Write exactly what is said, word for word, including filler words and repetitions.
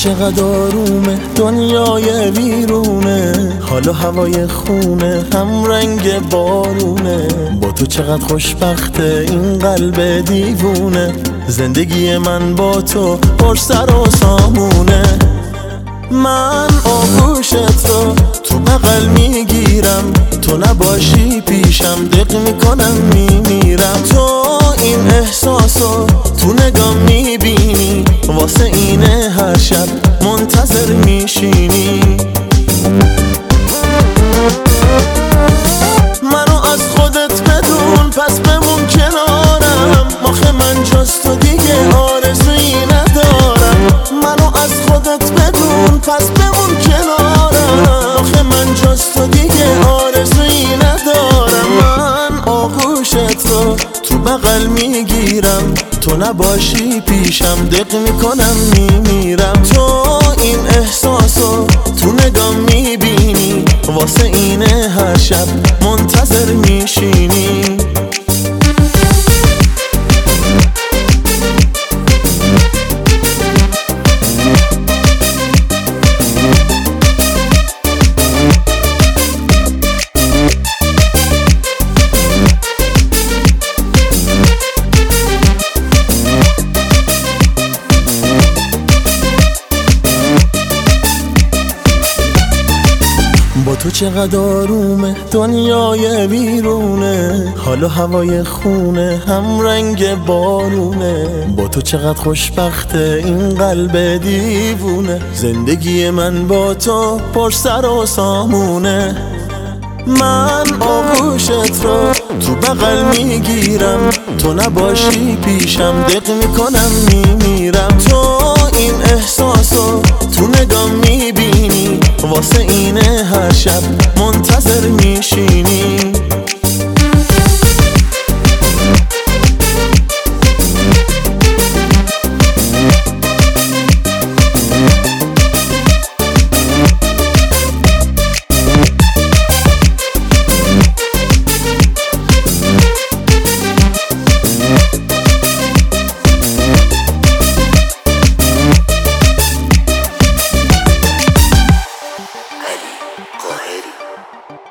چقدر آرومه دنیای ویرونه، حالا هوای خونه هم رنگ بارونه. با تو چقدر خوشبخته این قلب دیوونه، زندگی من با تو پر سر و سامونه. من آغوشت رو تو بغل میگیرم، تو نباشی پیشم دق میکنم میمیرم. تو این احساسو تو نگام میبینی، واسه اینه هر شب منتظر میشینی. منو از خودت بدون پس بمون کنارم، آخه من جز تو دیگه آرزویی ندارم. منو از خودت بدون پس بمون کنارم، آخه من جز تو دیگه آرزویی ندارم. من آغوشت رو تو بغل میگیرم، تو نباشی پیشم دق میکنم میمیرم. تو این احساسو تو نگام میبینی، واسه اینه هر شب منتظر میشینی. با تو چقدر آرومه دنیای ویرونه، حالا هوای خونه هم رنگ بارونه. با تو چقدر خوشبخته این قلب دیوونه، زندگی من با تو پر سر و سامونه. من آغوشت رو تو بغل میگیرم، تو نباشی پیشم دق میکنم میمیرم. تو این احساسو تو نگام میبینی، واسه اینه هر شب منتظر میشینی. علی قاهری